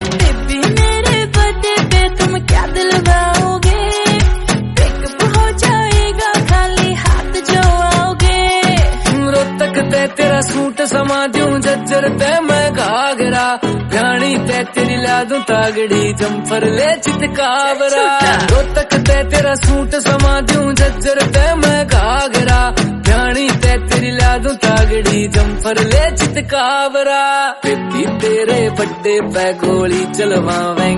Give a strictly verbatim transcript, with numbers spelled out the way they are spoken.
Baby मेरे birthday पे तुम क्या दिलवाओगे? पिकअप हो जाएगा खाली हाथ जो आओगे। रोहतक ते तेरा सूट समा दूं जज्जर ते मैं घाघरा, भ्याणी ते तेरी ला दूं तागड़ी जम्फर ले चितकावरा। रोहतक ते तेरा सूट समा दूं जज्जर ते मैं घाघरा, भ्याणी ते तेरी ला दूं तागड़ी जम्फर ले चितकावरा। बेबी तेरे बर्थडे पे गोली चलवावें